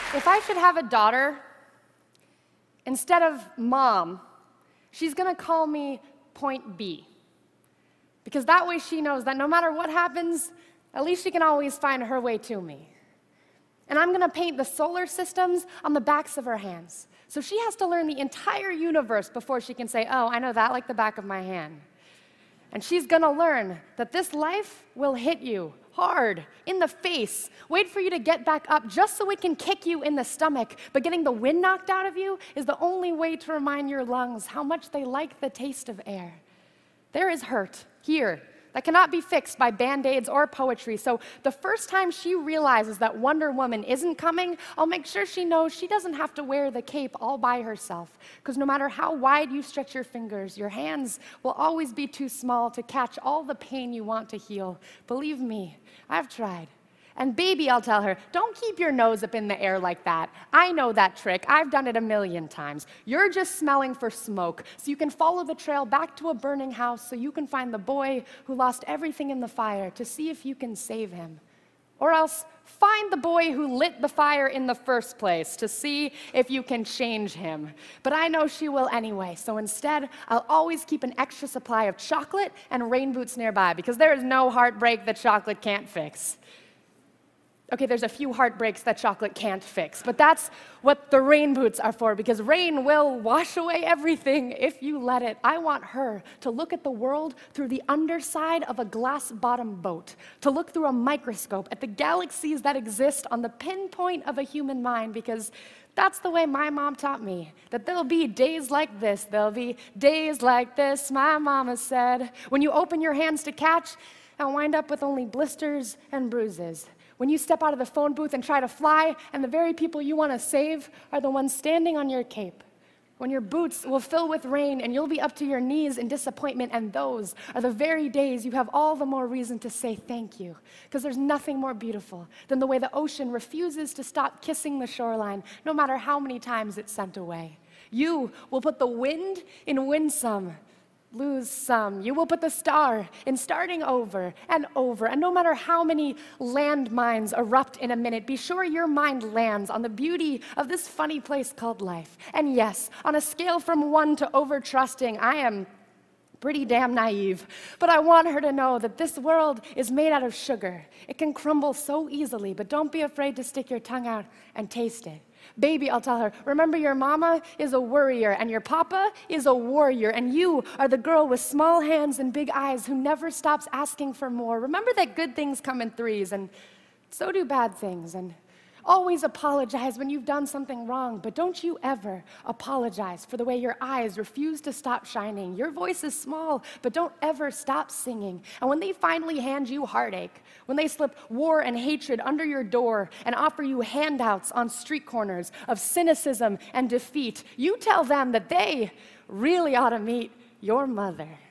If I should have a daughter, instead of mom, she's gonna call me Point B. Because that way she knows that no matter what happens, at least she can always find her way to me. And I'm gonna paint the solar systems on the backs of her hands. So she has to learn the entire universe before she can say, oh, I know that like the back of my hand. And she's gonna learn that this life will hit you hard, in the face, wait for you to get back up just so it can kick you in the stomach. But getting the wind knocked out of you is the only way to remind your lungs how much they like the taste of air. There is hurt here that cannot be fixed by Band-Aids or poetry. So the first time she realizes that Wonder Woman isn't coming, I'll make sure she knows she doesn't have to wear the cape all by herself. Because no matter how wide you stretch your fingers, your hands will always be too small to catch all the pain you want to heal. Believe me, I've tried. And baby, I'll tell her, don't keep your nose up in the air like that. I know that trick. I've done it a million times. You're just smelling for smoke, so you can follow the trail back to a burning house so you can find the boy who lost everything in the fire to see if you can save him. Or else, find the boy who lit the fire in the first place to see if you can change him. But I know she will anyway, so instead, I'll always keep an extra supply of chocolate and rain boots nearby, because there is no heartbreak that chocolate can't fix. Okay, there's a few heartbreaks that chocolate can't fix, but that's what the rain boots are for, because rain will wash away everything if you let it. I want her to look at the world through the underside of a glass-bottom boat, to look through a microscope at the galaxies that exist on the pinpoint of a human mind, because that's the way my mom taught me, that there'll be days like this, there'll be days like this, my mama said, when you open your hands to catch and wind up with only blisters and bruises. When you step out of the phone booth and try to fly, and the very people you want to save are the ones standing on your cape. When your boots will fill with rain and you'll be up to your knees in disappointment, and those are the very days you have all the more reason to say thank you. Because there's nothing more beautiful than the way the ocean refuses to stop kissing the shoreline, no matter how many times it's sent away. You will put the wind in win some, lose some. You will put the star in starting over, and no matter how many landmines erupt in a minute, be sure your mind lands on the beauty of this funny place called life. And yes, on a scale from 1 to over-trusting, I am pretty damn naive, but I want her to know that this world is made out of sugar. It can crumble so easily, but don't be afraid to stick your tongue out and taste it. Baby, I'll tell her, remember your mama is a worrier and your papa is a warrior, and you are the girl with small hands and big eyes who never stops asking for more. Remember that good things come in threes, and so do bad things, and always apologize when you've done something wrong, but don't you ever apologize for the way your eyes refuse to stop shining. Your voice is small, but don't ever stop singing. And when they finally hand you heartache, when they slip war and hatred under your door and offer you handouts on street corners of cynicism and defeat, you tell them that they really ought to meet your mother.